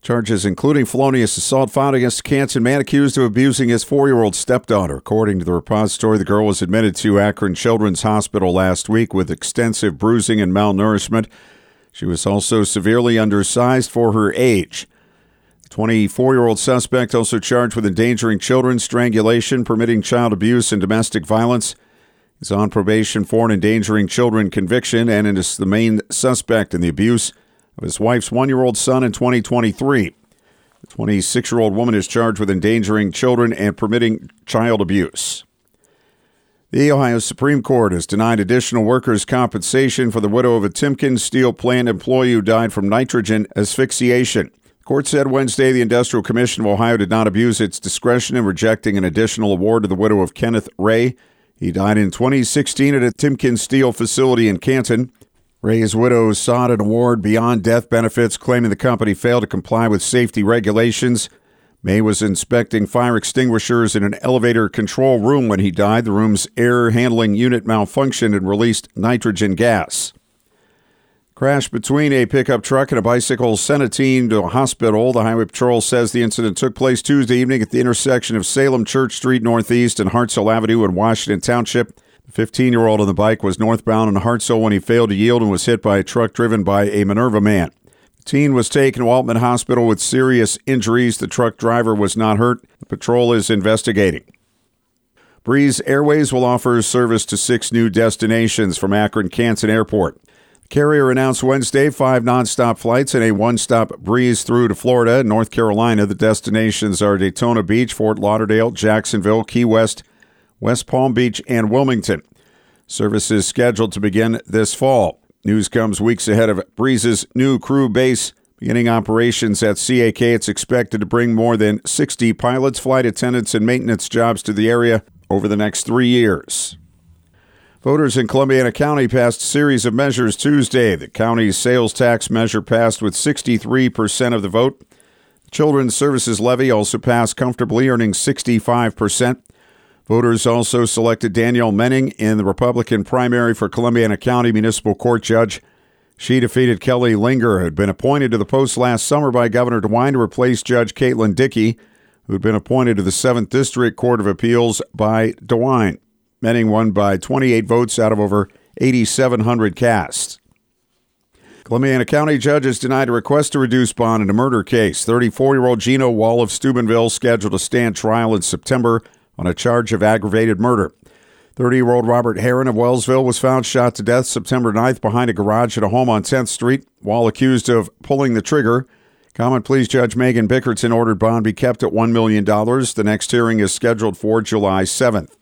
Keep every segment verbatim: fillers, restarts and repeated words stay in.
Charges including felonious assault filed against a Canton man accused of abusing his four-year-old stepdaughter. According to the repository, the girl was admitted to Akron Children's Hospital last week with extensive bruising and malnourishment. She was also severely undersized for her age. The twenty-four-year-old suspect also charged with endangering children, strangulation, permitting child abuse, and domestic violence. He's on probation for an endangering children conviction and is the main suspect in the abuse of his wife's one-year-old son in twenty twenty-three. The twenty-six-year-old woman is charged with endangering children and permitting child abuse. The Ohio Supreme Court has denied additional workers' compensation for the widow of a Timken steel plant employee who died from nitrogen asphyxiation. The court said Wednesday the Industrial Commission of Ohio did not abuse its discretion in rejecting an additional award to the widow of Kenneth Ray. He died in twenty sixteen at a Timken steel facility in Canton. Ray's widow sought an award beyond death benefits, claiming the company failed to comply with safety regulations. May was inspecting fire extinguishers in an elevator control room when he died. The room's air handling unit malfunctioned and released nitrogen gas. Crash between a pickup truck and a bicycle sent a teen to a hospital. The Highway Patrol says the incident took place Tuesday evening at the intersection of Salem Church Street Northeast and Hartselle Avenue in Washington Township. The fifteen-year-old on the bike was northbound in Hartselle when he failed to yield and was hit by a truck driven by a Minerva man. The teen was taken to Altman Hospital with serious injuries. The truck driver was not hurt. The patrol is investigating. Breeze Airways will offer service to six new destinations from Akron Canton Airport. The carrier announced Wednesday five nonstop flights and a one-stop breeze through to Florida and North Carolina. The destinations are Daytona Beach, Fort Lauderdale, Jacksonville, Key West, West Palm Beach, and Wilmington. Service is scheduled to begin this fall. News comes weeks ahead of Breeze's new crew base beginning operations at C A K. It's expected to bring more than sixty pilots, flight attendants, and maintenance jobs to the area over the next three years. Voters in Columbiana County passed a series of measures Tuesday. The county's sales tax measure passed with sixty-three percent of the vote. The Children's Services Levy also passed comfortably, earning sixty-five percent. Voters also selected Danielle Menning in the Republican primary for Columbiana County Municipal Court Judge. She defeated Kelly Linger, who had been appointed to the post last summer by Governor DeWine to replace Judge Caitlin Dickey, who had been appointed to the seventh District Court of Appeals by DeWine. Menning won by twenty-eight votes out of over eighty-seven hundred cast. Columbiana County judges denied a request to reduce bond in a murder case. thirty-four-year-old Gino Wall of Steubenville scheduled to stand trial in September on a charge of aggravated murder. thirty-year-old Robert Heron of Wellsville was found shot to death September ninth behind a garage at a home on tenth Street. Wall accused of pulling the trigger. Common Pleas Judge Megan Bickerton ordered bond be kept at one million dollars. The next hearing is scheduled for July seventh.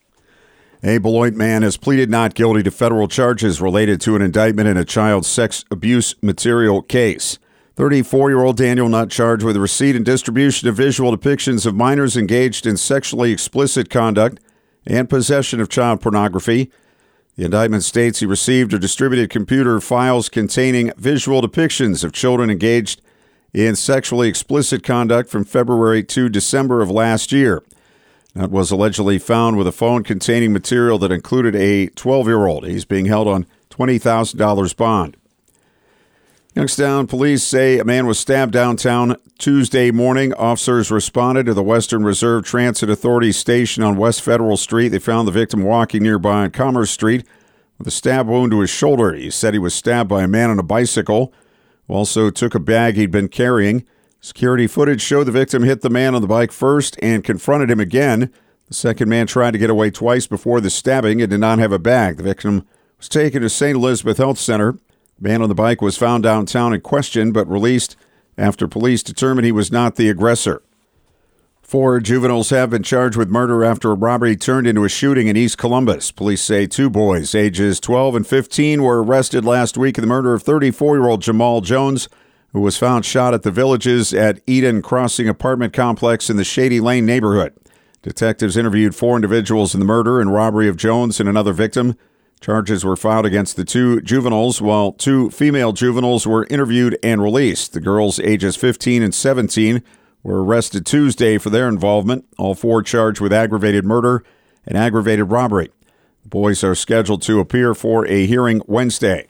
A Beloit man has pleaded not guilty to federal charges related to an indictment in a child sex abuse material case. thirty-four-year-old Daniel Nutt charged with receipt and distribution of visual depictions of minors engaged in sexually explicit conduct and possession of child pornography. The indictment states he received or distributed computer files containing visual depictions of children engaged in sexually explicit conduct from February to December of last year. Nutt was allegedly found with a phone containing material that included a twelve-year-old. He's being held on twenty thousand dollars bond. Youngstown police say a man was stabbed downtown Tuesday morning. Officers responded to the Western Reserve Transit Authority station on West Federal Street. They found the victim walking nearby on Commerce Street with a stab wound to his shoulder. He said he was stabbed by a man on a bicycle who also took a bag he'd been carrying. Security footage showed the victim hit the man on the bike first and confronted him again. The second man tried to get away twice before the stabbing and did not have a bag. The victim was taken to Saint Elizabeth Health Center. The man on the bike was found downtown and questioned, but released after police determined he was not the aggressor. Four juveniles have been charged with murder after a robbery turned into a shooting in East Columbus. Police say two boys, ages twelve and fifteen, were arrested last week in the murder of thirty-four-year-old Jamal Jones, who was found shot at the Villages at Eden Crossing apartment complex in the Shady Lane neighborhood. Detectives interviewed four individuals in the murder and robbery of Jones and another victim. Charges were filed against the two juveniles, while two female juveniles were interviewed and released. The girls, ages fifteen and seventeen, were arrested Tuesday for their involvement. All four charged with aggravated murder and aggravated robbery. The boys are scheduled to appear for a hearing Wednesday.